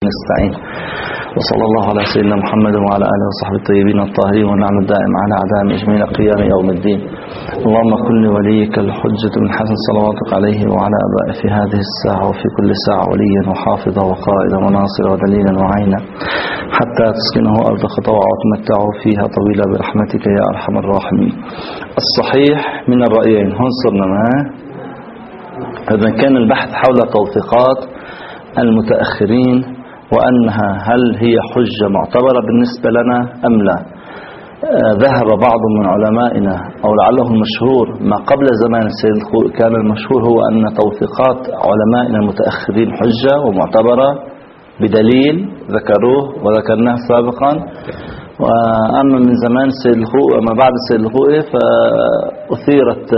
نستعين. وصلى الله على سيدنا محمد وعلى آله وصحبه الطيبين الطاهرين والنعم الدائم على أعدائهم أجمعين قيام يوم الدين. اللهم كن لوليك الحجة من حسن صلواتك عليه وعلى آبائه في هذه الساعة وفي كل ساعة وليا وحافظا وقائدا وناصرا ودليلا وعينا حتى تسكنه أرضك طوعا وتمتعه فيها طويلا برحمتك يا أرحم الراحمين. الصحيح من الرأيين هون صرنا معه. إذا كان البحث حول توثيقات المتأخرين وأنها هل هي حجة معتبرة بالنسبة لنا أم لا. ذهب بعض من علمائنا أو لعله المشهور ما قبل زمان السيد الخوئي كان المشهور هو أن توثيقات علمائنا المتأخرين حجة ومعتبرة بدليل ذكروه وذكرناه سابقا. وأما من زمان السيد الخوئي وما بعد السيد الخوئي فأثيرت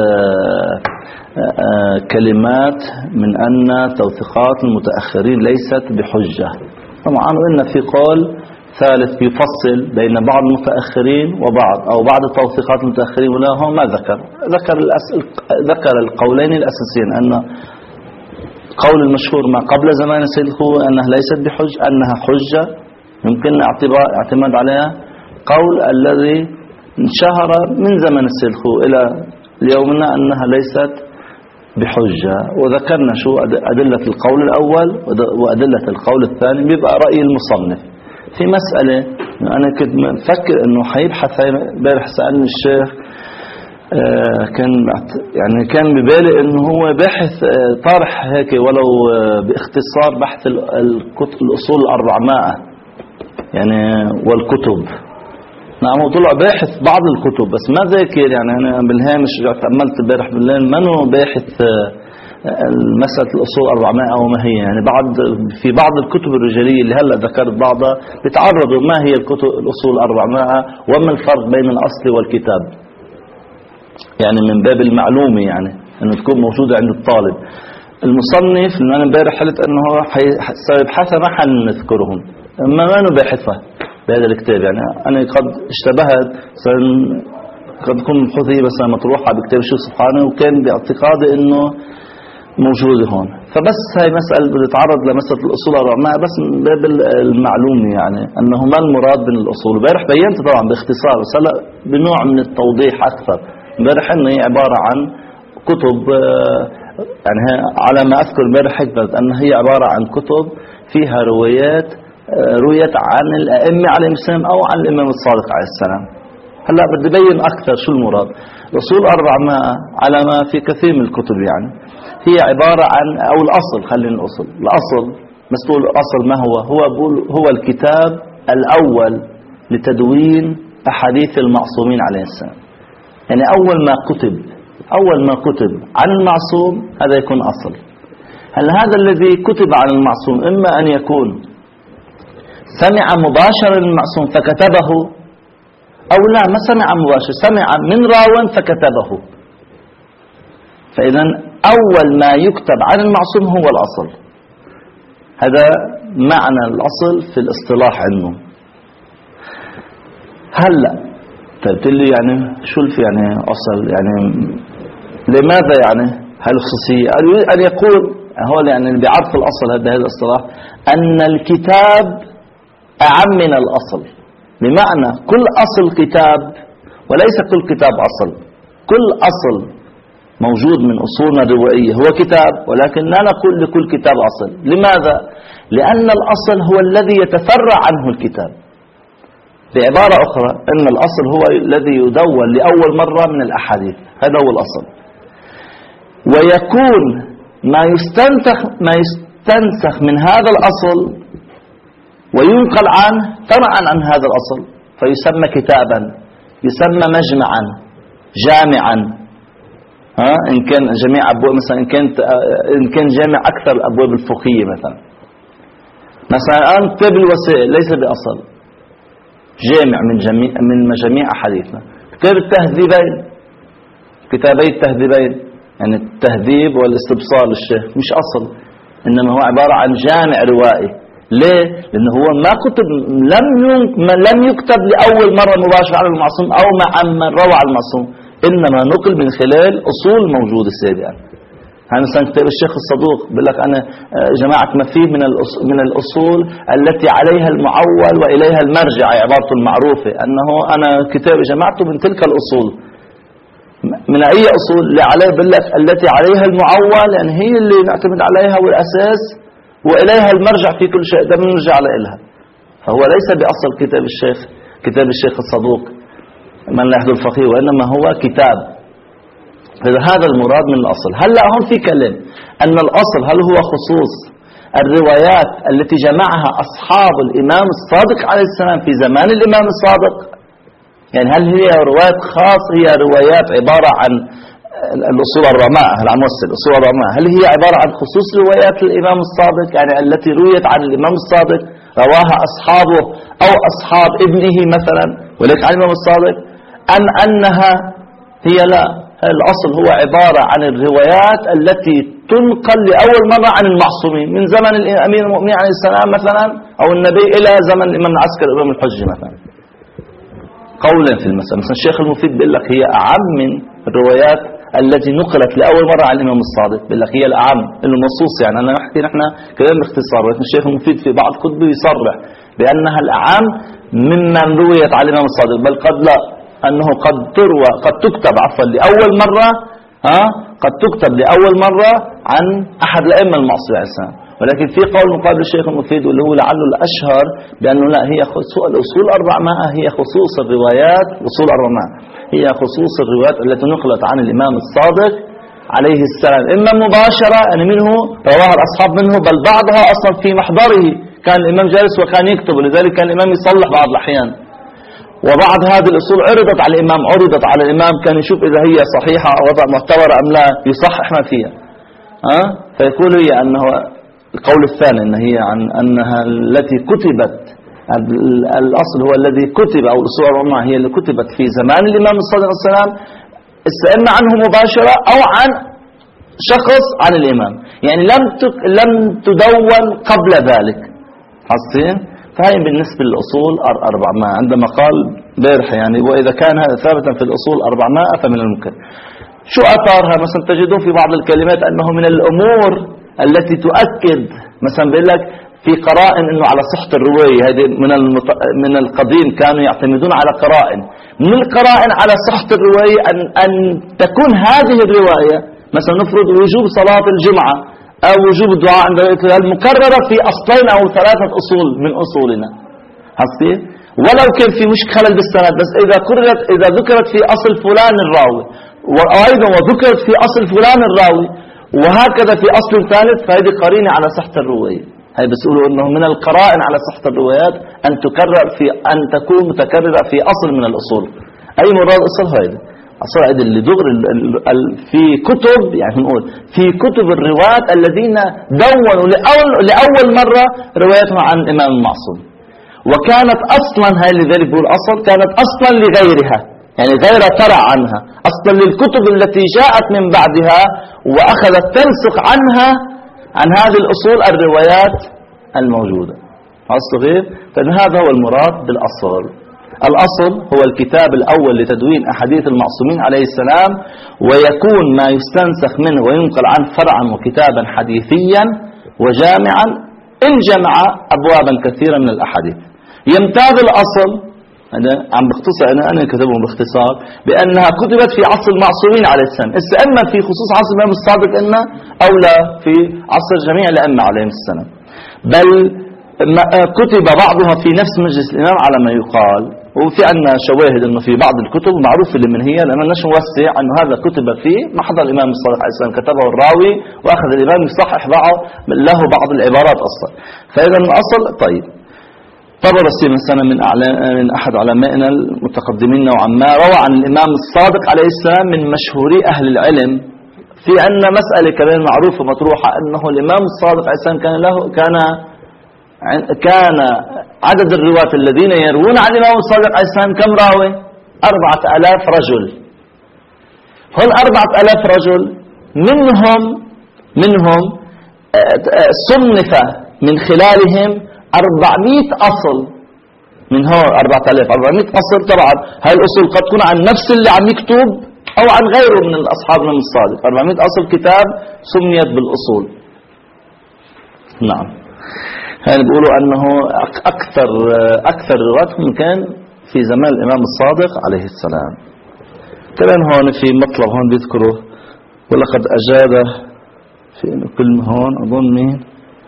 كلمات من أن توثيقات المتأخرين ليست بحجة. طبعا إن في قول ثالث يفصل بين بعض المتأخرين وبعض أو بعض التوثيقات المتأخرين ولا هو ما ذكر القولين الأساسيين أن قول المشهور ما قبل زمان السيد الخوئي أنها ليست بحجة أنها حجة يمكن اعتماد عليها. قول الذي انشهر من زمن السيد الخوئي إلى اليومنا أنها ليست بحجة. وذكرنا شو أدلة القول الأول وأدلة القول الثاني. بيبقى رأي المصنف في مسألة. أنا كنت مفكر أنه حيبحث بارح سألني الشيخ كان ببالي أنه هو باحث طارح هيك ولو باختصار بحث الأصول 400 يعني والكتب. نعم هو طلع باحث بعض الكتب بس ما ذاكر. يعني أنا بالهامش تأملت البارح بالليل ما هو باحث مسألة الأصول 400 أو ما هي. يعني في بعض الكتب الرجالية اللي هلأ ذكرت بعضها بتعرضوا ما هي الأصول 400 وما الفرق بين الأصل والكتاب. يعني من باب المعلومة يعني أنه تكون موجودة عند الطالب. المصنف اللي أنا امبارح قلت أنه هو سيبحثها ما حنذكرهم ما نباحثها بهذا الكتاب. يعني أنا قد اشتبهت قد تكون الحثية بس مطروحة بكتاب الشيخ سبحانه وكان باعتقادي أنه موجودة هون. فبس هاي مسألة بتتعرض لمسألة الأصول 400 بس من باب المعلومة يعني أنه ما المراد من الأصول. امبارح بينت طبعا باختصار بس هلا بنوع من التوضيح أكثر. امبارح إنه هي عبارة عن كتب يعني على ما أذكر امبارح حكمت أن هي عبارة عن كتب فيها روايات رويت عن الأئمة عليهم السلام أو عن الإمام الصادق عليه السلام. هلا بدي بين أكثر شو المراد. الأصول 400 على ما في كثير من الكتب يعني هي عبارة عن أو الأصل. خلينا الأصل مسؤول الأصل ما هو الكتاب الأول لتدوين أحاديث المعصومين عليه السلام. يعني أول ما كتب عن المعصوم هذا يكون أصل. هل هذا الذي كتب عن المعصوم إما أن يكون سمع مباشرا المعصوم فكتبه أو لا ما سمع مباشر سمع من راو فكتبه. فإذا أول ما يكتب عن المعصوم هو الأصل. هذا معنى الأصل في الاصطلاح عنه. هلا قلت لي يعني شو يعني أصل يعني لماذا يعني هل خصوصية أن يقول هو يعني اللي بيعرف الأصل هذا الاصطلاح أن الكتاب أعم من الأصل. بمعنى كل أصل كتاب وليس كل كتاب أصل. كل أصل موجود من أصولنا الروائية هو كتاب ولكن لا نقول لكل كتاب أصل. لماذا؟ لأن الأصل هو الذي يتفرع عنه الكتاب. بعبارة أخرى أن الأصل هو الذي يدون لأول مرة من الأحاديث. هذا هو الأصل. ويكون ما يستنسخ من هذا الأصل وينقل عنه فرعا عن هذا الأصل فيسمى كتابا يسمى مجمعا جامعا. إن كان جميع أبواب مثلا إن كان جامع أكثر الأبواب الفقهية مثلا الآن كتاب الوسائل ليس بأصل جامع من مجاميع أحاديثنا. كتاب التهذيبين كتابي التهذيبين يعني التهذيب والاستبصار للشيخ مش أصل إنما هو عبارة عن جامع روائي. ليه؟ لأنه هو ما كتب لم يكتب لأول مرة مباشرة على المعصوم أو مع من روى على المعصوم إنما نقل من خلال أصول موجودة السابقة. هذا مثلا كتاب الشيخ الصدوق بيقول لك أنا جماعة ما فيه من الأصول التي عليها المعول وإليها المرجع، عبارته المعروفة أنه أنا كتابي جماعته من تلك الأصول. من أي أصول اللي عليه؟ بيقول لك التي عليها المعول، يعني هي اللي نعتمد عليها والأساس، وإليها المرجع في كل شيء، ده بنرجع لها. فهو ليس بأصل كتاب الشيخ الصدوق من لا يحضر الفقيه، وإنما هو كتاب. هذا المراد من الأصل. هلأ هون في كلام أن الأصل هل هو خصوص الروايات التي جمعها أصحاب الإمام الصادق عليه السلام في زمان الإمام الصادق، يعني هل هي روايات خاص، هي روايات عبارة عن الأصول الرماء، الأصول الرماء، هل هي عبارة عن خصوص روايات الإمام الصادق، يعني التي رويت عن الإمام الصادق رواها أصحابه أو أصحاب ابنه مثلا وليس عن الإمام الصادق، أم أنها هي لا، الأصل هو عبارة عن الروايات التي تنقل لأول مرة عن المعصومين من زمن الأمير المؤمنين عليه السلام مثلا أو النبي إلى زمن الإمام العسكري الإمام الحجي مثلا. قولا في المسألة مثلا الشيخ المفيد بيقول لك هي أعم من الروايات التي نقلت لأول مرة عن الإمام الصادق، بيقول لك هي الأعم النصوص، يعني أنا نحكي نحن كلام باختصار، ولكن الشيخ المفيد في بعض كتبه يصرح بأنها الأعم ممن رويت عن الإمام الصادق، بل قد لا، أنه قد تكتب لأول مرة قد تكتب لأول مرة عن أحد الأئمة المعصومين عليه السلام. ولكن في قول مقابل الشيخ المفيد واللي هو لعله الأشهر بأنه لا، هي الأصول 400 هي خصوص الروايات، أصول 400 هي خصوص الروايات التي نقلت عن الإمام الصادق عليه السلام، إما مباشرة يعني منه رواها الأصحاب منه، بل بعضها أصلا في محضره كان الإمام جالس وكان يكتب، ولذلك كان الإمام يصلح بعض الأحيان. وبعض هذه الأصول عرضت على الإمام كان يشوف إذا هي صحيحة أو وضع معتبرة أم لا، يصحح ما فيها. فيقول هي أنه القول الثاني أن هي عن أنها التي كتبت، الأصل هو الذي كتب، أو الأصول 400 هي اللي كتبت في زمان الإمام الصادق عليه السلام، إما عنه مباشرة أو عن شخص عن الإمام، يعني لم تدون قبل ذلك. حسين؟ فهي بالنسبة للأصول 400 عندما قال بارح يعني وإذا كان هذا ثابتا في الأصول 400 فمن الممكن. شو أثارها؟ مثلا تجدون في بعض الكلمات أنه من الأمور التي تؤكد، مثلا بيقول لك في قرائن أنه على صحة الرواية، هذه من القديم كانوا يعتمدون على قرائن، من القرائن على صحة الرواية أن تكون هذه الرواية مثلا نفرض وجوب صلاة الجمعة أو وجوب الدعاء عند المكررة في أصلين أو 3 أصول من أصولنا، حسيت؟ ولو كان في خلل بالسند، بس إذا ذكرت في أصل فلان الراوي، وأيضا وذكرت في أصل فلان الراوي، وهكذا في أصل ثالث، فهذه قرينة على صحة الرواية. هي بيقولوا إنه من القرائن على صحة الروايات أن تكون متكررة في أصل من الأصول. أي مراد أصل هذا؟ أصل اللي دغر في كتب، يعني نقول في كتب الرواة الذين دونوا لأول مرة روايتهم عن الإمام المعصوم، وكانت أصلا هاي لذلك بيقول أصل كانت أصلا لغيرها، يعني غير ترى عنها، أصلا للكتب التي جاءت من بعدها وأخذت تنسخ عنها عن هذه الأصول الروايات الموجودة. أصل غير، فإن هذا هو المراد بالأصل. الأصل هو الكتاب الأول لتدوين أحاديث المعصومين عليه السلام، ويكون ما يستنسخ منه وينقل عنه فرعا وكتابا حديثيا وجامعا إن جمع أبوابا كثيرة من الأحاديث. يمتاز الأصل، أنا عم بختصر، أنا كتبهم باختصار، بأنها كتبت في عصر المعصومين عليه السلام، إما في خصوص عصر الإمام الصادق إنه أو لا في عصر جميع الأئمة عليهم السلام، بل كتب بعضها في نفس مجلس الإمام على ما يقال. وفي عندنا شواهد انه في بعض الكتب معروف اللي من هي، لما نش نوسع انه هذا كتب فيه محضر الامام الصادق عليه السلام، كتبه الراوي واخذ الامام يصحح له بعض العبارات اصلا. فاذا الاصل طيب. طبرسي مثلا من احد علمائنا المتقدمين نوعا ما روى عن الامام الصادق عليه السلام من مشهوري اهل العلم. في عندنا مساله كمان معروفه مطروحه انه الامام الصادق عليه السلام كان عدد الرواة الذين يروون عن الإمام الصادق عليه السلام كم راوي؟ 4000 رجل. هم 4000 رجل منهم صنف من خلالهم 400 أصل. من هون 4000 400 أصل. طبعا هاي الأصول قد تكون عن نفس اللي عم يكتب أو عن غيره من الأصحاب الإمام الصادق. 400 أصل كتاب سميت بالأصول. نعم، يعني بيقولوا أنه أكثر رواتهم كان في زمان الإمام الصادق عليه السلام. كمان هون في مطلب هون بيذكره ولقد أجاد في كلمة هون أظن مين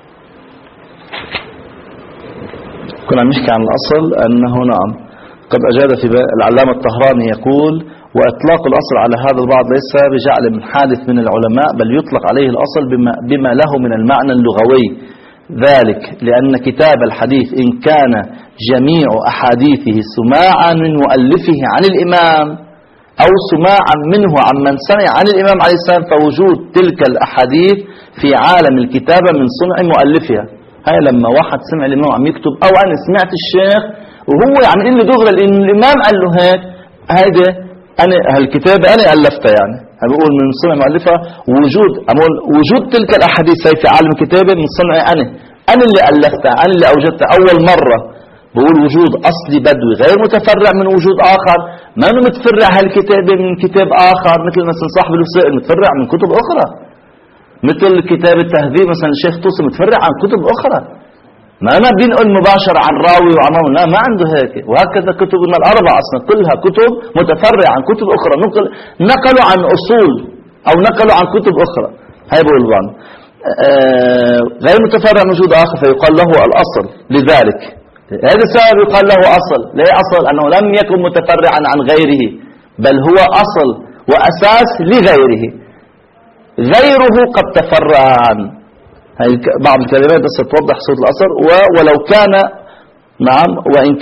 كنا نحكي عن الأصل أنه نعم قد أجاد في العلامة الطهراني يقول: وإطلاق الأصل على هذا البعض ليس بجعل من حادث من العلماء، بل يطلق عليه الأصل بما له من المعنى اللغوي، ذلك لأن كتاب الحديث إن كان جميع أحاديثه سماعا من مؤلفه عن الإمام أو سماعا منه عمن سمع عن الإمام عليه السلام، فوجود تلك الأحاديث في عالم الكتابة من صنع مؤلفها. هاي لما واحد سمع الإمام عم يكتب أو أنا سمعت الشيخ وهو يعني اللي دغري لأن الإمام قال له هيك، هيدا أنا هالكتابة أنا ألفتها، يعني بقول من صنع مؤلفها. وجود تلك الأحاديث في عالم الكتابة من صنعي أنا اللي ألفتها، أنا اللي أوجدتها أول مرة. بقول وجود أصلي بدوي غير متفرع من وجود آخر، ما أنه متفرع هالكتابة من كتاب آخر، مثل مثلا صاحب الوسائل متفرع من كتب أخرى، مثل كتاب التهذيب مثلا الشيخ طوسي متفرع عن كتب أخرى. ما أنا بنقول مباشرة عن راوي وعن راوي، لا، ما عنده هيك. وهكذا كتبنا الأربعة أصلا كلها كتب متفرعة عن كتب أخرى، نقلوا عن أصول أو نقلوا عن كتب أخرى. هاي بقول بان غير متفرع من وجود آخر فيقال له الأصل. لذلك هذا السبب يقال له أصل. ليه أصل؟ أنه لم يكن متفرعا عن غيره، بل هو أصل وأساس لغيره. غيره قد تفرع عنه. هاي بعض الكلمات بس توضح صورة الأصل. ولو كان نعم وإن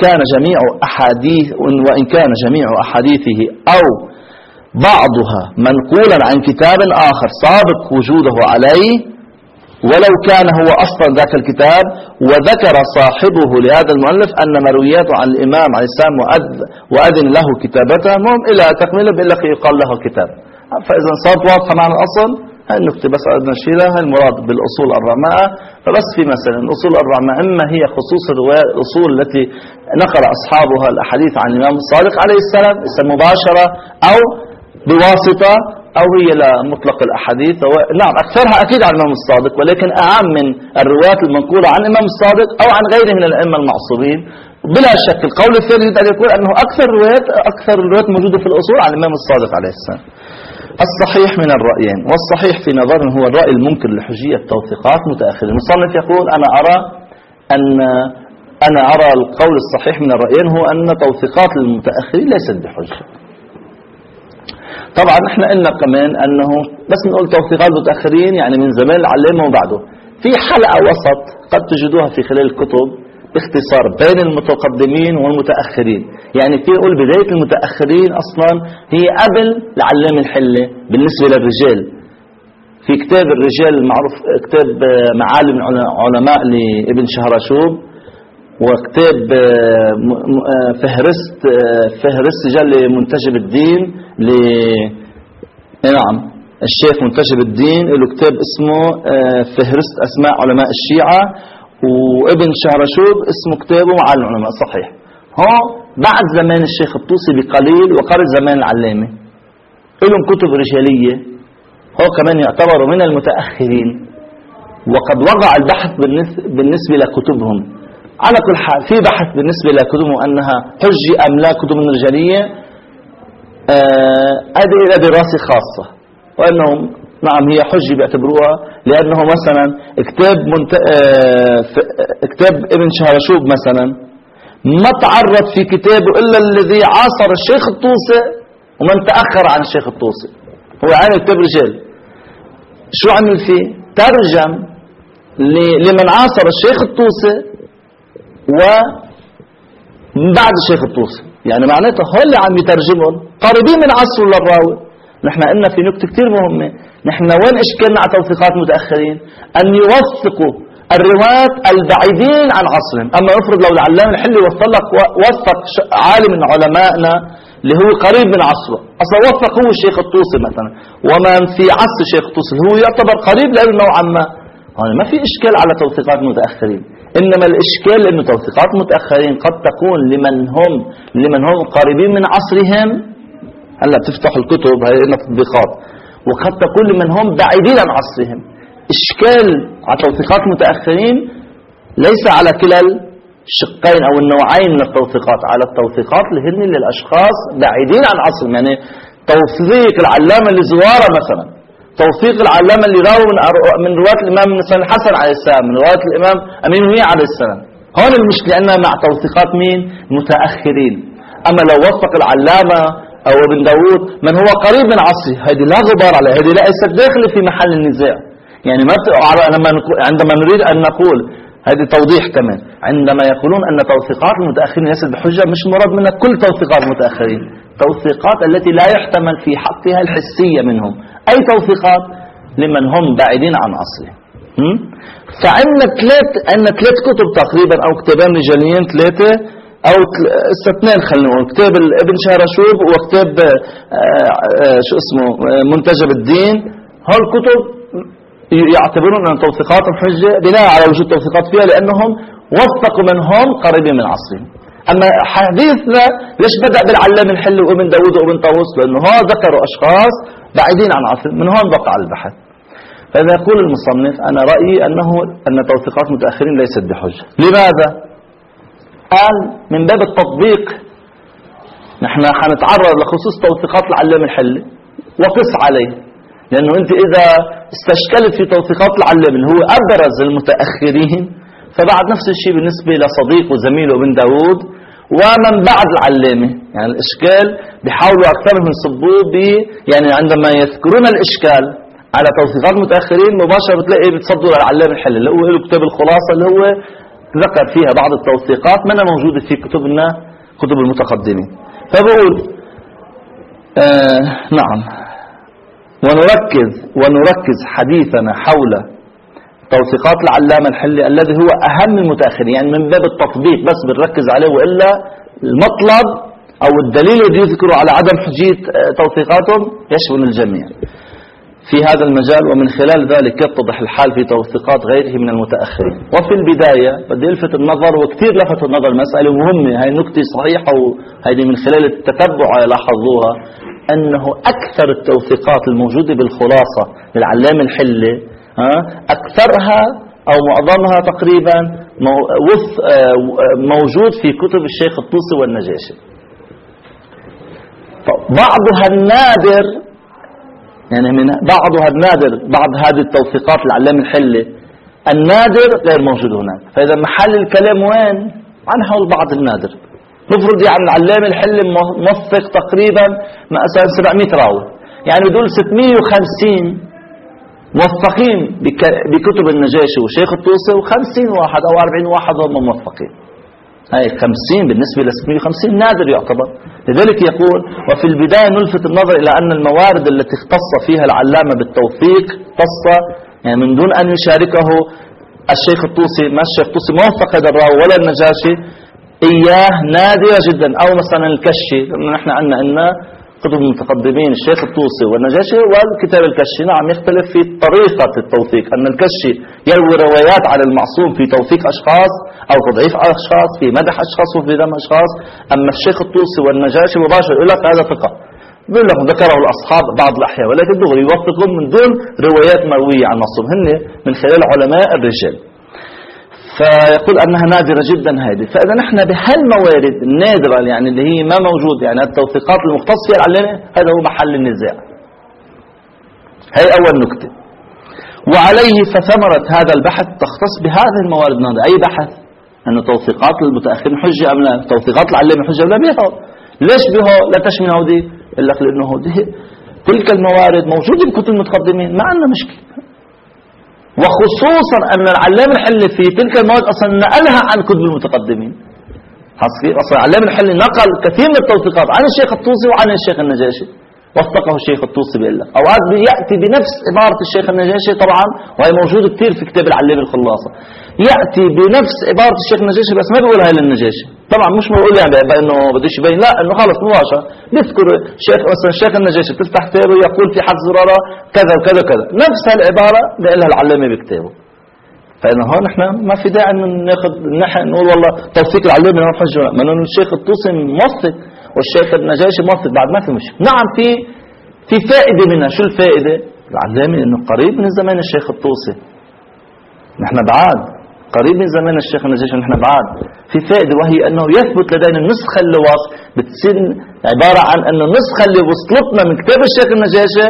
كان جميع أحاديثه أو بعضها منقولا عن كتاب آخر سابق وجوده عليه، ولو كان هو أصلا ذاك الكتاب. وذكر صاحبه لهذا المؤلف أن مروياته عن الإمام عليه السلام وأذن له كتابتها، المهم إلى تكمله بالأخي يقال له كتاب. فإذا صارت واضحة معنى الأصل، هاي النكتة بس أردنا نشيلها. هاي المراد بالأصول الرماء. فبس في مثلا الأصول الرماء إما هي خصوص الرواية، الأصول التي نقل أصحابها الأحاديث عن الإمام الصادق عليه السلام مباشرة أو بواسطة، أو هي لمطلق الأحاديث. نعم أكثرها أكيد عن الإمام الصادق، ولكن أعم من الروايات المنقولة عن الإمام الصادق أو عن غيره من الأئمة المعصومين. بلا شك القول الثاني أن يقول أنه أكثر الروايات موجودة في الأصول عن الإمام الصادق عليه السلام. الصحيح من الرأيين، والصحيح في نظرنا هو الرأي المنكر لحجية توثيقات متأخرين. المصنف يقول أنا أرى القول الصحيح من الرأيين هو أن توثيقات المتأخرين ليست بحجة. طبعا احنا قلنا كمان أنه بس نقول توثيقات المتأخرين يعني من زمان العلامة وبعده. في حلقة وسط قد تجدوها في خلال الكتب باختصار بين المتقدمين والمتأخرين. يعني في يقول بداية المتأخرين أصلا هي قبل العلام الحلة بالنسبة للرجال. في كتاب الرجال المعروف كتاب معالم علماء لابن شهرشوب، وكتاب فهرست رجال منتجب الدين نعم الشيخ منتجب الدين له كتاب اسمه فهرست أسماء علماء الشيعة، وابن شهرشوب اسمه كتابه معالم العلماء. صحيح هو بعد زمان الشيخ الطوسي بقليل وقرب زمان العلامة، لهم كتب رجالية، هو كمان يعتبر من المتأخرين، وقد وقع البحث بالنسبة لكتبهم. على كل حال في بحث بالنسبة لكتبهم أنها حجة أم لا كتب رجالية، هذه إلى دراسة خاصة، وأنهم نعم هي حجة بيعتبروها، لأنه مثلا كتاب ابن شهرشوب مثلا ما تعرض في كتابه إلا الذي عاصر الشيخ الطوسي ومن تأخر عن الشيخ الطوسي. هو عين كتاب رجال، شو عمل فيه؟ ترجم لمن عاصر الشيخ الطوسي ومن بعد الشيخ الطوسي، يعني معناته هو اللي عم يترجمهم قريبين من عصره للراوي. نحن قلنا في نكتة كتير مهمة، نحن وين اشكالنا على توثيقات متأخرين؟ أن يوثقوا الرواة البعيدين عن عصرهم. أما افرض لو العلامة الحلي وثق عالم من علمائنا اللي هو قريب من عصره، أصلا وثق هو الشيخ الطوسي مثلا، ومن في عصر الشيخ الطوسي هو يعتبر قريب له نوعا ما، هون ما في إشكال على توثيقات متأخرين. إنما الإشكال إنه توثيقات متأخرين قد تكون لمن هم قريبين من عصرهم هلا بتفتح الكتب هي لنا تطبيقات، وقد تكون من هم بعيدين عن عصرهم. إشكال على توثيقات المتأخرين ليس على كلا الشقين أو النوعين من التوثيقات، على التوثيقات اللي هن للأشخاص بعيدين عن عصرهم. يعني توثيق العلامة اللي زوارة مثلا، توثيق العلامة اللي راوا من رواية الإمام مثلا الحسن عليه السلام، من رواية الإمام أمين المؤمنين عليه السلام. هون المشكلة أنها مع توثيقات مين؟ متأخرين. أما لو وثق العلامة أو ابن داود من هو قريب من عصره، هذه لا غبار عليها، هذه ليست داخلة في محل النزاع. يعني ما عندما نريد أن نقول هذه توضيح كمان، عندما يقولون أن توثيقات المتأخرين ليست بحجة، مش مراد منها كل توثيقات المتأخرين، توثيقات التي لا يحتمل في حقها الحسية منهم. أي توثيقات لمن هم بعيدين عن عصره. فعندنا ثلاث كتب تقريبا، أو كتابين رجاليين، ثلاثة أو اثنين خلينا نقول، كتاب ابن شهرشوب وكتاب شو اسمه منتجب الدين. هالكتب يعتبرون أن توثيقاتهم حجة بناء على وجود توثيقات فيها، لأنهم وثقوا منهم قريبين من عصرهم. أما حديثنا ليش بدأ بالعلام الحلي وابن داود وابن طاووس؟ لأنه هو ذكروا أشخاص بعيدين عن عصرهم، من هون وقع البحث. فإذا يقول المصنف أنا رأيي أن توثيقات المتأخرين ليست بحجة. لماذا؟ قال من باب التطبيق، نحن حنتعرض لخصوص توثيقات العلام الحلي وقس عليه، لأنه أنت إذا استشكلت في توثيقات العلام اللي هو أبرز المتأخرين، فبعد نفس الشيء بالنسبة لصديق وزميله ابن داود ومن بعد العلامة. يعني الإشكال بيحاولوا أكثرهم يصبوه يعني عندما يذكرون الإشكال على توثيقات المتأخرين مباشرة بتلاقي بتصدوا للعلام الحلي اللي هو له كتاب الخلاصة، اللي هو ذكر فيها بعض التوثيقات منها موجودة في كتبنا كتب المتقدمين. فبقول نعم، ونركز حديثنا حول توثيقات العلامة الحلي الذي هو أهم المتأخرين، يعني من باب التطبيق بس بنركز عليه، وإلا المطلب أو الدليل الذي يذكره على عدم حجية توثيقاتهم يشمل الجميع في هذا المجال، ومن خلال ذلك يتضح الحال في توثيقات غيره من المتأخرين. وفي البداية بدي ألفت النظر، وكثير لفت النظر، مسألة مهمة، هاي نكتة صحيحة وهذه من خلال التتبع لاحظوها، أنه أكثر التوثيقات الموجودة بالخلاصة للعلامة الحلي أكثرها أو معظمها تقريبا موجود في كتب الشيخ الطوسي والنجاشي. بعضها النادر، يعني من بعضها النادر، بعض هذه التوثيقات العلامة الحلي النادر غير موجود هناك. فإذا محل الكلام وين؟ عن حول بعض النادر. نفرض يعني العلامة الحلي موثق تقريبا مثلا 700 راوي، يعني بدول 650 موثقين بكتب النجاشي وشيخ الطوسي، و50 واحد أو 40 واحد هم موثقين. هاي 50 بالنسبة ل 650 نادر يعتبر. لذلك يقول وفي البداية نلفت النظر إلى أن الموارد التي اختص فيها العلامة بالتوثيق قصة، يعني من دون أن يشاركه الشيخ الطوسي، ما الشيخ الطوسي موثق هذا الراوي ولا النجاشي إياه، نادرة جدا. أو مثلا الكشي، نحن عندنا كتب المتقدمين الشيخ الطوسي والنجاشي والكتاب الكشي، نعم يختلف في طريقة التوثيق، أن الكشي يروي روايات عن المعصوم في توثيق أشخاص أو تضعيف أشخاص، في مدح أشخاص وفي ذم أشخاص. أما الشيخ الطوسي والنجاشي مباشر يقول لك هذا ثقة، بيقول لك ذكره الأصحاب بعض الأحيان، ولكن دغري يوثقهم من دون روايات مروية عن المعصوم، هن من خلال علماء الرجال. فيقول أنها نادرة جدا هذه. فإذا نحن بهالموارد النادرة يعني اللي هي ما موجود، يعني التوثيقات المختص فيها العلامة، هذا هو محل النزاع. هي أول نكتة. وعليه فثمرة هذا البحث تختص بهذه الموارد النادرة. أي بحث أن توثيقات المتأخرين حجة أم لا، توثيقات العلامة حجة أم لا، بها ليش بها لا تشمل هودي؟ يقول لك لأنه هودي تلك الموارد موجودة بكتب المتقدمين، ما عندنا مشكلة. وخصوصا أن العلامة الحلي في تلك المواد أصلا نقلها عن كتب المتقدمين. أصلا العلامة الحلي نقل كثير من التوثيقات عن الشيخ الطوسي وعن الشيخ النجاشي، وثقه الشيخ الطوسي بيقول لك أوقات يأتي بنفس عبارة الشيخ النجاشي طبعا، وهي موجودة كثير في كتاب العلامة الخلاصة، يأتي بنفس عبارة الشيخ النجاشي بس ما بيقولها للنجاشي. طبعا مش بقول يعني بأنه بديش يبين، لا، إنه خلص مباشرة بيذكر شيخ مثلا الشيخ النجاشي بتفتح كتابه يقول في حد زرارة كذا وكذا وكذا، نفس هالعبارة بيقولها العلامة بكتابه. فإنه هون نحن ما في داعي إن ناخذ نحن نقول والله توثيق العلامة من حجة، ما إنه الشيخ الطوسي موثق والشيخ النجاشي موثق بعد ما في مشكلة. نعم في فائدة منها. شو الفائدة؟ العلامة انه قريب من زمان الشيخ الطوسي، نحن بعاد قريب من زمان الشيخ النجاشي، نحن بعاد. في فائدة وهي انه يثبت لدينا النسخة اللي بتصير عبارة عن انه النسخة اللي وصلتنا من كتاب الشيخ النجاشي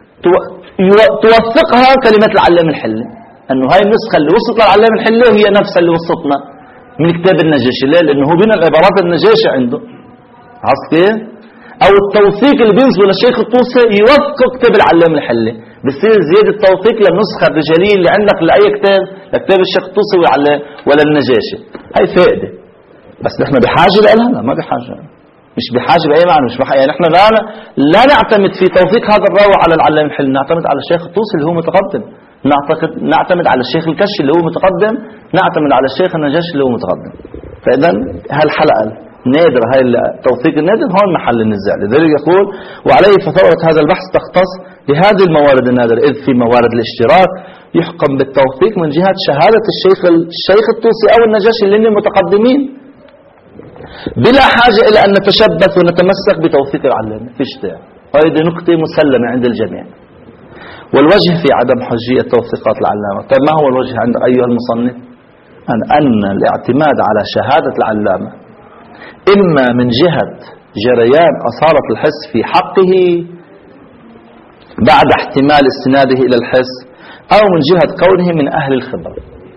توثقها كلمات العلام الحلي، انه هاي النسخة اللي وصلت للعلام الحلي وهي نفسها اللي وصلتنا من كتاب النجاشي. ليه؟ لانه هو بين العبارات النجاشي عنده. عرفت كيف؟ او التوثيق اللي بينزل للشيخ الطوسي يوثق كتاب العلام الحلي، بصير زيادة توثيق للنسخة الرجالية اللي عندك لأي كتاب، لكتاب الشيخ الطوسي ولا النجاشي. هاي فائدة، بس نحن بحاجة لها؟ ما بحاجة، مش بحاجة بأي معنى، مش بحاجة. يعني نحن لا نعتمد في توثيق هذا الراوي على العلام الحلي، نعتمد على الشيخ الطوسي اللي هو متقدم، نعتمد على الشيخ الكشي اللي هو متقدم، نعتمد على الشيخ النجاشي اللي هو متقدم. فإذا هالحلقة نادر، هاي التوثيق النادر هون محل النزاع. لذلك يقول وعليه فثورة هذا البحث تختص بهذه الموارد النادرة، إذ في موارد الاشتراك يحكم بالتوثيق من جهة شهادة الشيخ الطوسي أو النجاشي اللي متقدمين، بلا حاجة إلى أن نتشبث ونتمسك بتوثيق العلامة. فيش داعي، هذه نقطة مسلمة عند الجميع. والوجه في عدم حجية توثيقات العلامة، طيب ما هو الوجه عند أيها المصنف؟ أن الاعتماد على شهادة العلامة إما من جهة جريان أصالة الحس في حقه بعد احتمال استناده إلى الحس، أو من جهة كونه من أهل الخبرة.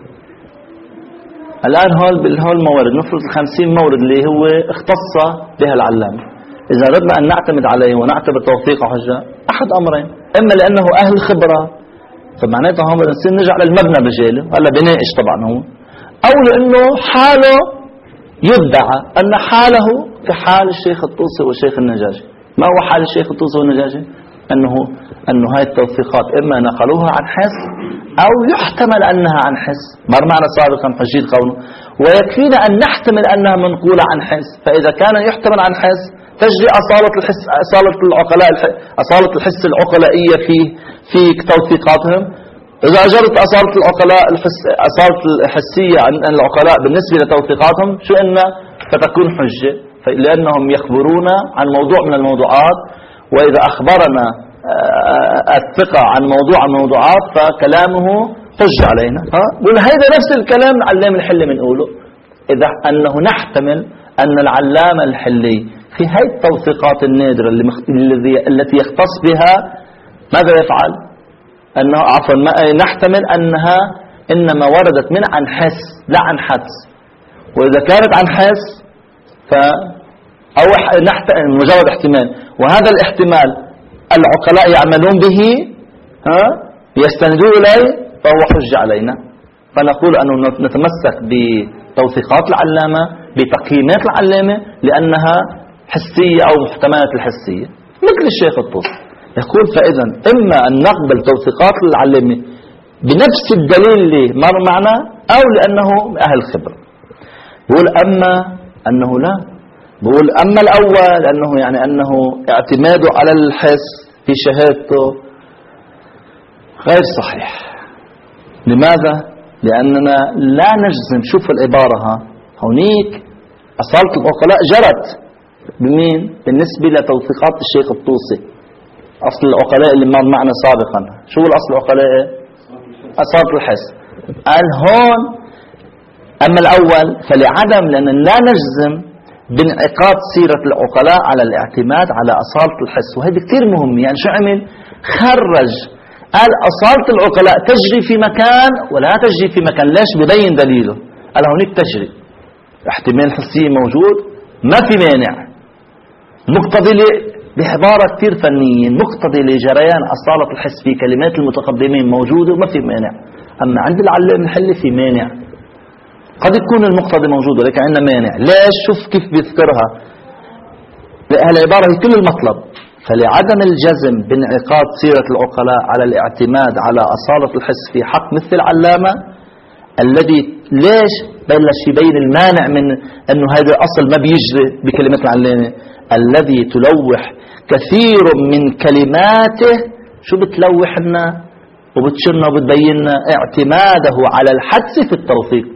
الآن هول الموارد، نفرض 50 مورد اللي هو اختص بها العلامة، إذا ردنا أن نعتمد عليه ونعتبر توثيقه حجة، أحد أمرين: إما لأنه أهل خبرة فمعناته هم نصير نرجع للمبنى بجاله، هلا بناقش طبعا هو، أو لأنه حاله يدعى أن حاله كحال الشيخ الطوسي والشيخ النجاشي. ما هو حال الشيخ الطوسي والنجاشي؟ أنه هاي التوثيقات إما نقلوها عن حس أو يحتمل أنها عن حس، مر معنا سابقا حجية قوله ويكفينا أن نحتمل أنها منقولة عن حس. فإذا كان يحتمل عن حس تجري أصالة الحس، أصالة الحس العقلائية في توثيقاتهم. إذا جرت أصالة العقلاء أصالة الحسية عن العقلاء بالنسبة لتوثيقاتهم شو إن فتكون حجة، لأنهم يخبرون عن موضوع من الموضوعات، وإذا أخبرنا الثقة عن موضوع من الموضوعات فكلامه حج علينا. وهذا نفس الكلام العلامة الحلي بنقوله، إذا أنه نحتمل أن العلامة الحلي في هذه التوثيقات النادرة التي يختص بها ماذا يفعل؟ أنه نحتمل أنها إنما وردت من عن حس لا عن حدس، وإذا كانت عن حس أو مجرد احتمال، وهذا الاحتمال العقلاء يعملون به يستندون إليه فهو حج علينا. فنقول أنه نتمسك بتوثيقات العلامة بتقييمات العلامة لأنها حسية أو محتملات الحسية مثل الشيخ الطوسي. يقول فإذا إما أن نقبل توثيقات العلامة بنفس الدليل اللي مر معنا أو لأنه أهل خبرة. يقول أما أنه لا، بقول أما الأول أنه اعتماده على الحس في شهادته غير صحيح. لماذا؟ لأننا لا نجزم. شوف العبارة هونيك أصالة العقلاء جرت بمين؟ بالنسبة لتوثيقات الشيخ الطوسي أصل العقلاء اللي مر معنا سابقا. شو الأصل العقلاء؟ أصالة الحس. قال هون أما الأول فلعدم، لأن لا نجزم بانعقاد سيرة العقلاء على الاعتماد على أصالة الحس. وهذا كتير مهم. يعني شو عمل؟ خرج قال أصالة العقلاء تجري في مكان ولا تجري في مكان. ليش؟ ببين دليله. قال هونيك تجري احتمال حسي موجود ما في مانع، مقتضي بعبارة كتير فنية مقتضي لجريان أصالة الحس في كلمات المتقدمين موجودة وما في مانع. أما عند العلامة الحلي في مانع، قد يكون المقتضي موجود ولكن عندنا مانع. ليش؟ شوف كيف بيذكرها العبارة هي كل المطلب. فلعدم الجزم بانعقاد سيرة العقلاء على الاعتماد على أصالة الحس في حق مثل العلامة الذي ليش بلش يبين المانع من أنه هذا الأصل ما بيجري بكلمة العلامة الذي تلوح كثير من كلماته. شو بتلوحنا وبتشرنا وبتبيننا؟ اعتماده على الحدس في التوثيق.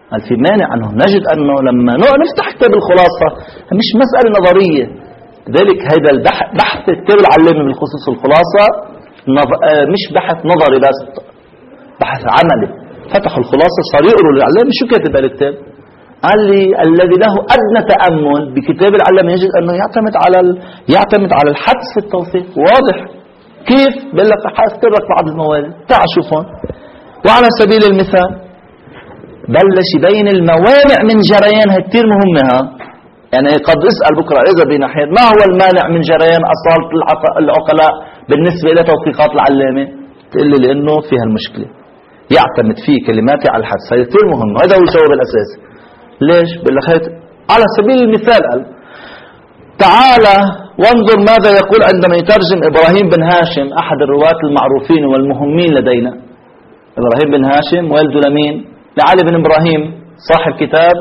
هل في مانع أنه نجد أنه لما نفتح كتاب الخلاصة مش مسألة نظرية. لذلك هذا البحث كتاب العلامة بالخصوص الخلاصة مش بحث نظري بس، بحث عملي. فتحوا الخلاصة صار يقروا للعلامة شو كاتب الكتاب. قال لي الذي له أدنى تأمل بكتاب العلامة يجد أنه يعتمد على الحدس في التوثيق. واضح كيف؟ بقول لك أذكر لك بعض الموارد تعال شوفون. وعلى سبيل المثال بلش يبين الموانع من جريانها كتير مهمة. يعني قد اسأل بكرة إذا بناحية ما هو المانع من جريان أصالة العقلاء بالنسبة إلى توثيقات العلامة؟ تقول لي لأنه فيها المشكلة، يعتمد فيه كلماتي على الحدس. هذا كتير مهم، هذا هو الجواب الأساسي. ليش؟ بقول لك على سبيل المثال قال تعالى وانظر ماذا يقول عندما يترجم إبراهيم بن هاشم أحد الرواة المعروفين والمهمين لدينا. إبراهيم بن هاشم والده لمين؟ لعلي بن إبراهيم صاحب كتاب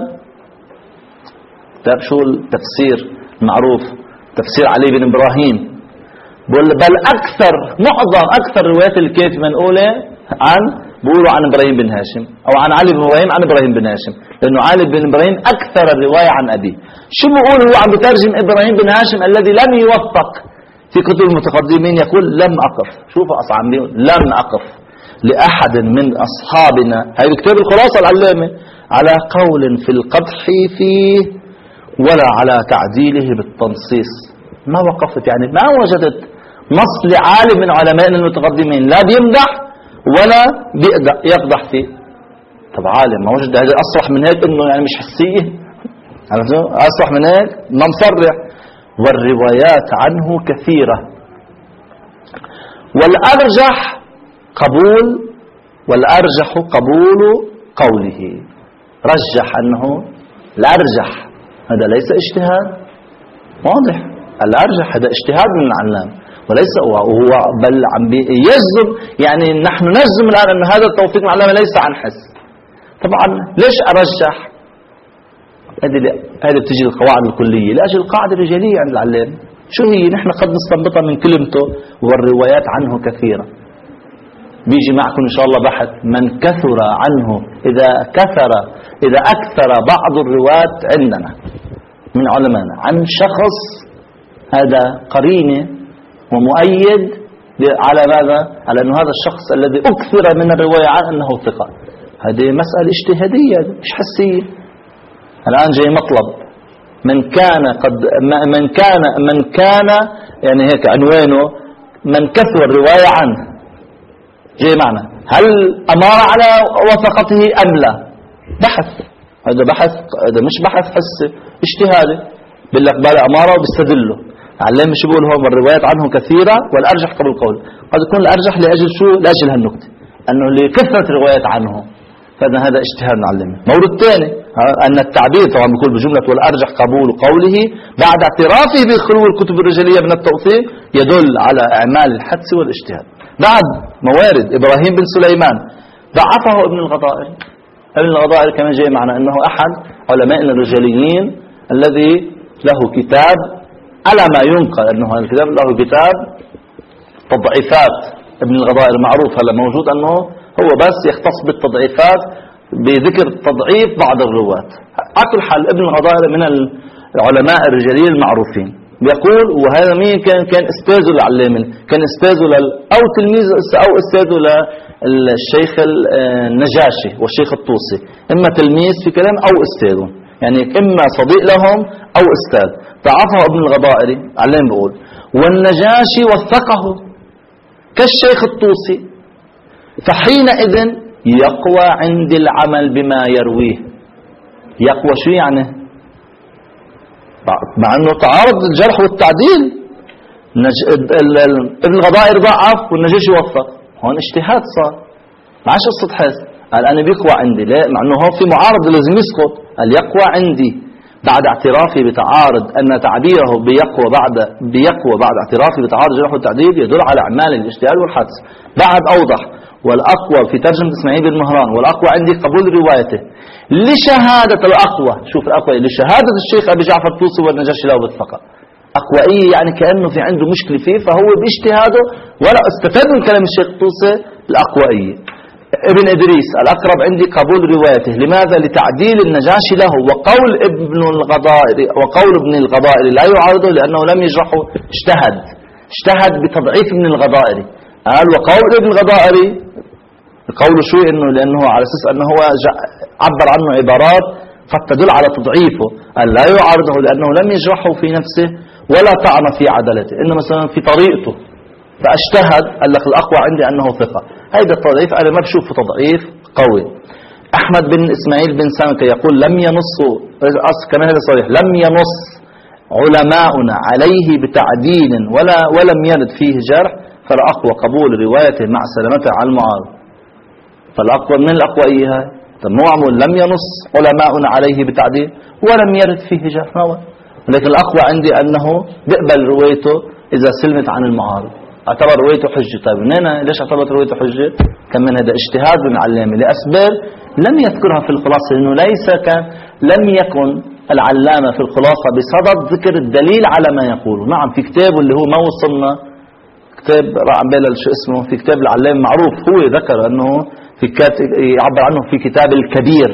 شو التفسير المعروف، تفسير علي بن إبراهيم. بل معظم أكثر روايات الكاتب منقولة بيقولوا عن إبراهيم بن هاشم أو عن علي بن إبراهيم عن إبراهيم بن هاشم، لأنه علي بن إبراهيم أكثر الرواية عن أبيه. شو بيقول هو عم بترجم إبراهيم بن هاشم الذي لم يوثق في كتب المتقدمين؟ يقول لم أقف، شوفوا أصعب بيقول لم أقف لأحد من أصحابنا، هاي بكتاب الخلاصة العلامة، على قول في القدح فيه ولا على تعديله بالتنصيص. ما وقفت، يعني ما وجدت نص لعالم من علمائنا المتقدمين لا بيمدح ولا يقدح فيه. طب عالم ما وجد هذا أصرح من هيك إنه يعني مش حسية، أصرح من هيك ما مصرح. والروايات عنه كثيرة والأرجح قبول قوله. رجح أنه الأرجح، هذا ليس اجتهاد، واضح. الأرجح هذا اجتهاد من العلام وليس وهو بل عم يجزم. يعني نحن نجزم الآن أن هذا التوفيق من العلامة ليس عن حس. طبعا ليش أرجح؟ هذه بتجي القواعد الكلية لأجل القاعدة الرجالية عند العلامة. شو هي؟ نحن قد نستنبطها من كلمته والروايات عنه كثيرة. بيجي معكم إن شاء الله بحث من كثر عنه إذا أكثر بعض الرواة عندنا من علماءنا عن شخص، هذا قرينة ومؤيد على ماذا؟ على أنه هذا الشخص الذي أكثر من الرواية عنه أنه ثقة. هذه مسألة اجتهادية مش حسية. الآن جاي مطلب من كان يعني هيك عنوانه من كثر الرواية عنه، جاي معنا هل أمار على وثقته أم لا؟ بحث، هذا مش بحث حسي اجتهادي. بالله بلا أمارة وبيستدله. علم شو بيقول هو الروايات عنه كثيرة والأرجح قبل القول. قد يكون الأرجح لأجل شو؟ لأجل هالنقطة أنه لكثرة الروايات عنه، فهذا اجتهاد معلمه. مورد ثاني أن التعبير طبعا بيقول بجملة والأرجح قبول قوله بعد اعترافه بخلو الكتب الرجالية من التوثيق يدل على إعمال الحدس والاجتهاد. بعد موارد إبراهيم بن سليمان ضعفه ابن الغضائر. ابن الغضائر كمان جاء معنا أنه أحد علمائنا الرجاليين الذي له كتاب، على ما ينقل أنه هذا الكتاب له كتاب تضعيفات. ابن الغضائر معروف هلا موجود أنه هو بس يختص بالتضعيفات بذكر تضعيف بعض الرواة. على كل حال ابن الغضائر من العلماء الرجاليين المعروفين. بيقول وهذا مين كان استاذه العلامة، كان استاذه أو تلميذ أو استاذه للشيخ النجاشي والشيخ الطوسي، إما تلميذ في كلام أو استاذه، يعني إما صديق لهم أو استاذ. ضعفه ابن الغضائري علامة بيقول والنجاشي وثقه كالشيخ الطوسي، فحينئذ يقوى عندي العمل بما يرويه. يقوى شو يعني؟ مع أنه تعارض الجرح والتعديل. ابن الغضائر ضعف والنجاشي وثق، هون اجتهاد صار، ما عادش قصة حس. قال أنا بيقوى عندي، لا مع أنه هون في معارض لازم يسقط. قال يقوى عندي بعد اعترافي بتعارض أن تعبيره بيقوى بعد اعترافي بتعارض الجرح والتعديل يدل على أعمال الاجتهاد والحدس. بعد أوضح والأقوى في ترجمة إسماعيل بن مهران والأقوى عندي قبول روايته لشهادة الأقوى. شوف الأقوى لشهادة الشيخ أبي جعفر الطوسي والنجاشي له بالثقة. أقوائية يعني كأنه في عنده مشكلة فيه، فهو باجتهاده ولا استفاد من كلام الشيخ الطوسي الأقوائية. ابن إدريس الأقرب عندي قبول روايته. لماذا؟ لتعديل النجاشي له، وقول ابن الغضائري لا يعارضه لأنه لم يجرحه، اجتهد بتضعيف ابن الغضائري. قال وقول ابن الغضائري قوله شو؟ إنه لأنه على أساس أنه هو عبر عنه عبارات قد تدل على تضعيفه. قال لا يعارضه لأنه لم يجرحه في نفسه ولا طعن في عدالته، إنما مثلا في طريقته فاجتهد. قال لك الأقوى عندي أنه ثقة. هذا التضعيف أنا ما بشوفه تضعيف قوي. أحمد بن إسماعيل بن سمكة يقول لم ينصوا، كمان هذا صريح، لم ينص علماؤنا عليه بتعديل ولم يرد فيه جرح، فالأقوى قبول روايته مع سلامته على المعارض. فالأقوى من الأقوى إيها مو معمول لم ينص علماؤنا عليه بتعديل ولم يرد فيه جرح، ولكن الأقوى عندي أنه بيقبل روايته إذا سلمت عن المعارض، اعتبر روايته حجة. طيب ليش اعتبرت روايته حجة؟ كان من هذا اجتهاد من العلامة لأسباب لم يذكرها في الخلاصة، لأنه لم يكن العلامة في الخلاصة بصدد ذكر الدليل على ما يقوله. نعم في كتاب اللي هو ما وصلنا، كتاب شو اسمه، في كتاب العلامة معروف، هو ذكر أنه في يعبر عنه في كتاب الكبير.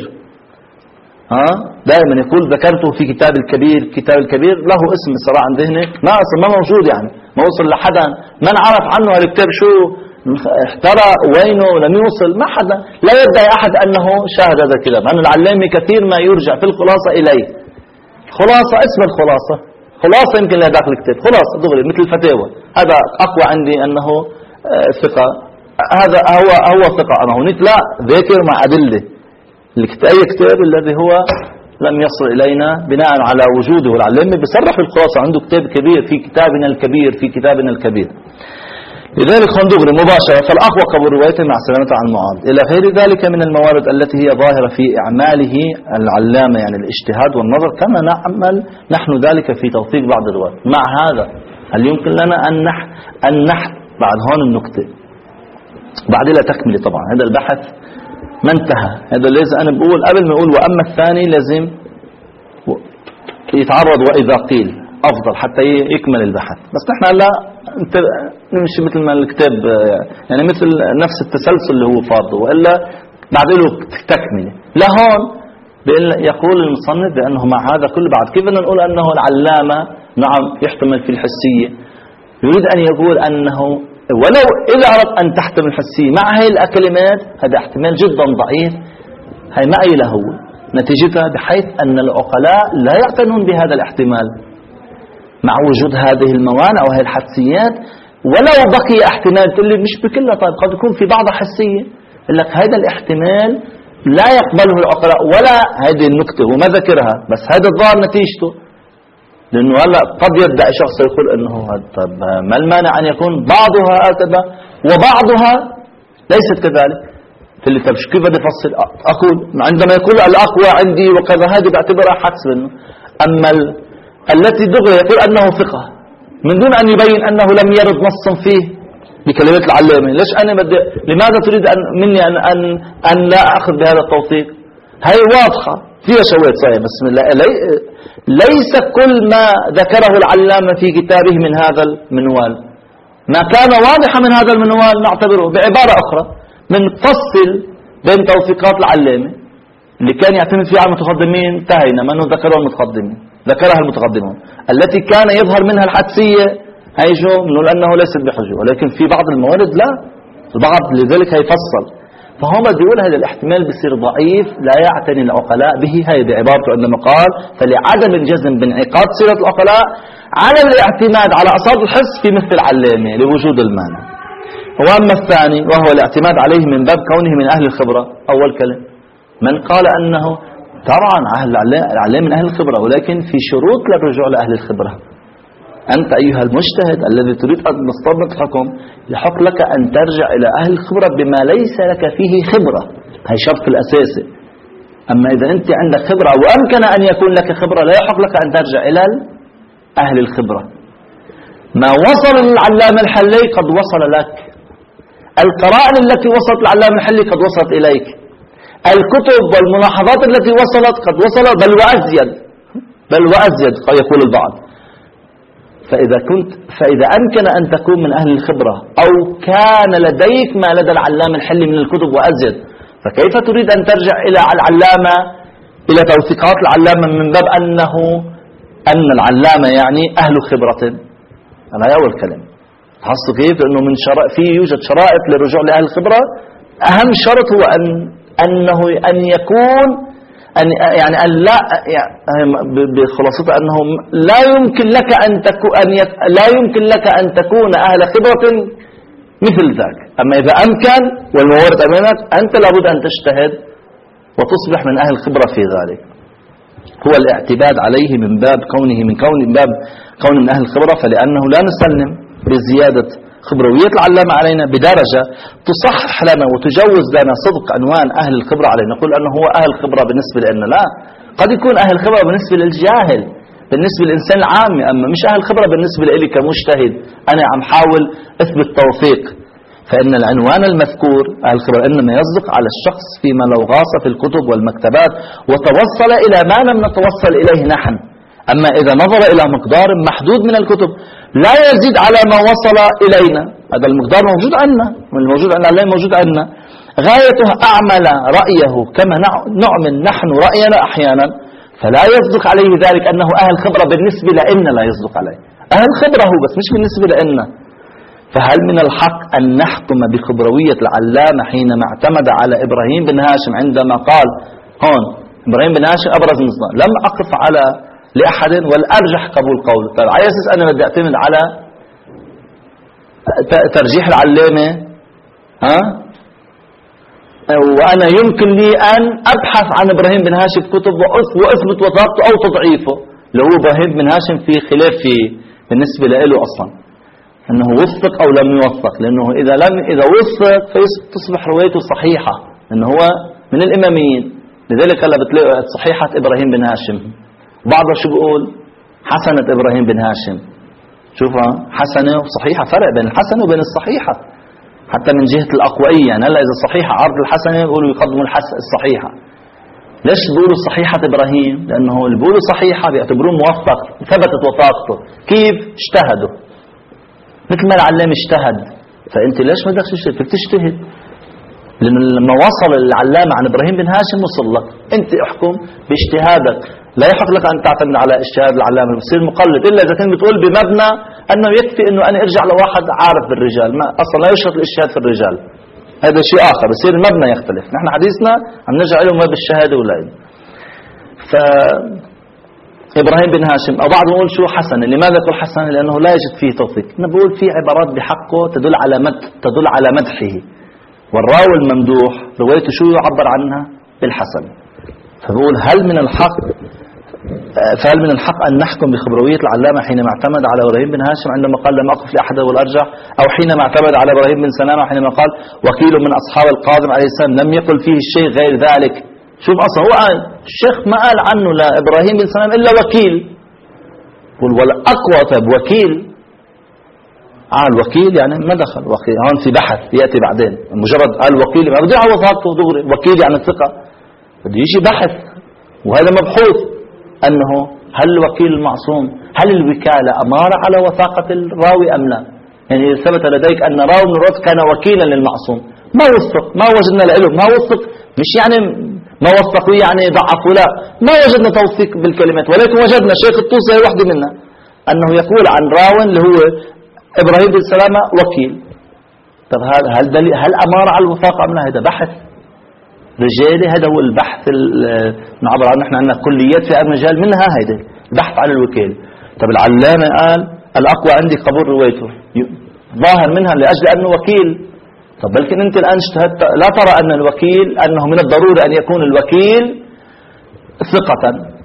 دائما يقول ذكرته في كتاب الكبير. كتاب الكبير له اسم الصراحة عند هنا ما أصلا ما موجود، يعني ما وصل لحدا، من عرف عنه هالكتاب شو احترق وينه لم يوصل، ما حدا، لا يدعي أحد أنه شاهد هذا الكلام. أن العلامة كثير ما يرجع في الخلاصة إليه. خلاصة اسم الخلاصة، خلاصة يمكن لا داخل الكتاب، خلاصة دغري مثل الفتاوى. هذا أقوى عندي أنه ثقة، هذا هو ثقة. أنا هونيك لا ذاكر مع أدلة. أي كتاب الذي هو لم يصل إلينا بناء على وجوده، والعلامة بصرح الخلاصة عنده كتاب كبير في كتابنا الكبير في كتابنا الكبير. لذلك خندقري مباشرة فالأقوى قبول روايته مع سلامته عن المعارض. إلى غير ذلك من الموارد التي هي ظاهرة في إعماله العلامة، يعني الاجتهاد والنظر، كما نعمل نحن ذلك في توثيق بعض الروايات. مع هذا هل يمكن لنا أن نحت بعد هون النكتة بعد لا تكمل طبعا هذا البحث ما انتهى. هذا لازم أنا بقول قبل ما أقول وأما الثاني لازم يتعرض وإذا قيل أفضل حتى يكمل البحث. بس نحن هلا نمشي مثل ما الكتاب، يعني مثل نفس التسلسل اللي هو فرضه، وإلا بعد له تكمله. لهون يقول المصنف بأنه مع هذا كله بعد كيف بدنا نقول أنه العلامة نعم يحتمل في الحسية، يريد أن يقول أنه ولو إذا أردت أن تحتمل الحسية مع هاي الكلمات هذا احتمال جدا ضعيف، هاي ما أي له نتيجتها بحيث أن العقلاء لا يعتنون بهذا الاحتمال مع وجود هذه الموانع وهي الحسيات. ولو بقي احتمال تقول لي مش بكلها، طيب قد يكون في بعضها حسية، يقول لك هذا الاحتمال لا يقبله العقلاء ولا هذه النكتة وما ذكرها، بس هذا الظاهر نتيجته. لأنه هلا قد يدعي شخص يقول أنه طب ما المانع أن يكون بعضها هكذا وبعضها ليست كذلك. اللي طب كيف بدي أفصل؟ أقول عندما يقول الأقوى عندي وكذا هذه بعتبرها حدس منه. أما التي دغري يقول أنه ثقة من دون أن يبين أنه لم يرد نص فيه بكلمات العلامة، ليش أنا لماذا تريد مني أن لا أخذ بهذا التوثيق؟ هي واضحة فيها شوية صحيح، بس ليس كل ما ذكره العلامة في كتابه من هذا المنوال. ما كان واضحا من هذا المنوال نعتبره. بعبارة أخرى منفصل بين توثيقات العلامة اللي كان يعتمد فيها على المتقدمين انتهينا منه ذكرها المتقدمين، ذكرها المتقدمون. التي كان يظهر منها الحدسية هيجو نقول أنه ليست بحجة، ولكن في بعض الموارد لا، البعض لذلك هيفصل. فهم بيقول هذا الاحتمال بيصير ضعيف لا يعتني العقلاء به. هي بعبارته عندما قال فلعدم الجزم بانعقاد صيغة العقلاء على الاعتماد على أصابع الحس في مثل العلامة لوجود المانع. وأما الثاني وهو الاعتماد عليه من باب كونه من أهل الخبرة. أول كلام من قال أنه طبعا العلامة من أهل الخبرة، ولكن في شروط للرجوع لأهل الخبرة. أنت أيها المجتهد الذي تريد أن تستنبط الحكم يحق لك أن ترجع إلى أهل الخبرة بما ليس لك فيه خبرة، هي شرط الأساسي. أما إذا أنت عندك خبرة وأمكن أن يكون لك خبرة لا يحق لك أن ترجع إلى أهل الخبرة. ما وصل للعلامة الحلي قد وصل لك، القرائن التي وصلت للعلامة الحلي قد وصلت إليك، الكتب والملاحظات التي وصلت قد وصلت بل وأزيد قد يقول البعض. فإذا أمكن أن تكون من أهل الخبرة أو كان لديك ما لدى العلامة الحلي من الكتب وأزيد، فكيف تريد أن ترجع إلى العلامة، إلى توثيقات العلامة من باب أن العلامة يعني أهل خبرة؟ هذا أول كلام. حصل كيف؟ لأنه يوجد شرائط للرجوع لأهل الخبرة. أهم شرط هو أن يكون يعني أن لا، بخلاصتها أنه لا يمكن لك أن تكون أهل خبرة مثل ذاك. أما إذا أمكن والموارد أمامك أنت لابد أن تجتهد وتصبح من أهل الخبرة في ذلك. هو الاعتماد عليه من باب كون من أهل الخبرة، فلأنه لا نسلم بزيادة خبروية العلامة علينا بدرجة تصحح لنا وتجوز لنا صدق عنوان أهل الخبرة علينا. نقول أنه هو أهل خبرة بالنسبة لنا، لا، قد يكون أهل خبرة بالنسبة للجاهل، بالنسبة للإنسان العام، أما مش أهل خبرة بالنسبة لي كمجتهد أنا عم حاول أثبت توثيق. فإن العنوان المذكور أهل الخبرة إنما يصدق على الشخص فيما لو غاص في الكتب والمكتبات وتوصل إلى ما لم نتوصل إليه نحن. أما إذا نظر إلى مقدار محدود من الكتب لا يزيد على ما وصل إلينا، هذا المقدار موجود عندنا، الموجود عندنا موجود عندنا، غايته أعمل رأيه كما نعمل نحن رأينا أحيانا، فلا يصدق عليه ذلك أنه أهل خبرة بالنسبة لنا، لا يصدق عليه أهل خبرة هو بس مش بالنسبة لنا. فهل من الحق أن نحكم بخبروية العلامة حينما اعتمد على إبراهيم بن هاشم عندما قال هون إبراهيم بن هاشم أبرز مصدر؟ لم أقف على لأحد والأرجح قبول قول. طيب على أساس أنا بدي أعتمد على ترجيح العلامة، وأنا يمكن لي أن أبحث عن إبراهيم بن هاشم كتب وأثبت وثاقته أو تضعيفه، لو إبراهيم بن هاشم في خلاف فيه بالنسبة له أصلا أنه وثق أو لم يوثق، لأنه إذا وثق فتصبح روايته صحيحة لأنه هو من الإماميين. لذلك هلا بتلاقي صحيحة إبراهيم بن هاشم، بعضها شو بيقول حسنة إبراهيم بن هاشم. شوفها حسنة وصحيحة، فرق بين الحسنة وبين الصحيحة حتى من جهة الأقوية. يعني هلا إذا الصحيحة عرض الحسنة يقولوا يقدموا الصحيحة. ليش بيقولوا صحيحة إبراهيم؟ لأنه اللي بيقولوا صحيحة بيعتبروه موثق، ثبتت وثاقته. كيف؟ اجتهدوا مثل ما العلام اجتهد. فأنت ليش ما بدك تجتهد؟ لأن لما وصل العلامة عن إبراهيم بن هاشم وصل لك، أنت احكم باجتهادك، لا يحق لك أن تعتمد على اجتهاد العلامة، بتصير مقلد إلا إذا كنت بتقول بمبنى أنه يكفي أنه أنا أرجع لواحد عارف بالرجال، ما أصلا لا يشرط الاجتهاد في الرجال، هذا شيء آخر، بصير المبنى يختلف. نحن حديثنا عم نرجع له ما بالشهادة ولا إبراهيم بن هاشم. أو بعض نقول شو حسن. لماذا يقول حسن؟ لأنه لا يوجد فيه توثيق. أنا بقول فيه عبارات بحقه تدل على مدحه، والراوي الممدوح روايته شو يعبر عنها؟ بالحسن. فبقول فهل من الحق أن نحكم بخبروية العلامة حينما اعتمد على إبراهيم بن هاشم عندما قال لم أقف لأحد والأرجح، أو حينما اعتمد على إبراهيم بن سلامة حينما قال وكيل من أصحاب القاضم عليه السلام لم يقل فيه الشيء غير ذلك. شوف أصلا هو قال الشيخ ما قال عنه لإبراهيم بن سلام إلا وكيل. ولا أقوى. طيب وكيل وكيل يعني ما دخل وكيل هون في بحث يأتي بعدين، مجرد قال وكيل ما بدي أعوض هذا دغري. وكيل يعني ثقة، بده يجي بحث، وهذا مبحوث أنه هل الوكيل المعصوم هل الوكالة أمارة على وثاقة الراوي أم لا؟ يعني إذا ثبت لديك أن راوي من الرواة كان وكيلا للمعصوم ما وثق، ما وجدنا له ما وثق، مش يعني ما وثقوا يعني ضعفوا، لا، ما وجدنا توثيق بالكلمات، ولكن وجدنا شيخ الطوسي واحدة منها أنه يقول عن راوي اللي هو إبراهيم بن سلامة وكيل. طب هل أمارة على الوثاقة أم لا؟ هذا بحث رجالي، هذا هو البحث نعبر عنه. نحن عندنا كليات في المجال منها هيدا البحث عن الوكيل. طب العلامة قال الأقوى عندي قبول روايته ظاهر منها لأجل أنه وكيل. طب بلكن أنت الآن اجتهدت لا ترى أن الوكيل أنه من الضروري أن يكون الوكيل ثقة،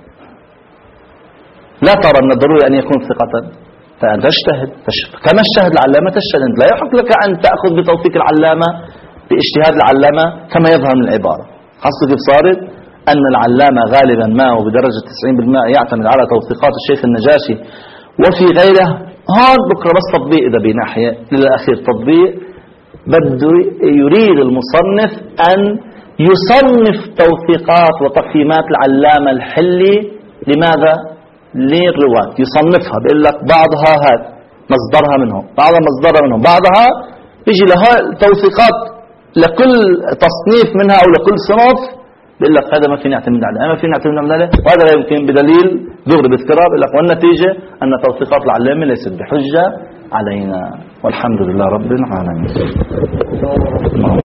لا ترى أن الضروري أن يكون ثقة، فأنت اجتهد كما اجتهد العلامة تجتهد. أنت لا يحق لك أن تأخذ بتوثيق العلامة باجتهاد العلامة كما يظهر من العبارة. خاصة كيف صارت أن العلامة غالبا ما وبدرجة 90% يعتمد على توثيقات الشيخ النجاشي وفي غيره. هون بكرة بس تطبيق، إذا بناحية للأخير تطبيق بده يريد المصنف أن يصنف توثيقات وتقييمات العلامة الحلي. لماذا؟ للرواة يصنفها، بيقول لك بعضها هذا مصدرها منه، بعضها مصدرها منه، بعضها بيجي لها توثيقات لكل تصنيف منها أو لكل صنف، بيقول لك هذا ما فينا نعتمد عليه، ما فينا نعتمد عليه، وهذا لا يمكن بدليل دغري باذكرار. بيقول لك والنتيجة أن توثيقات العلامة ليست بحجة علينا، والحمد لله رب العالمين.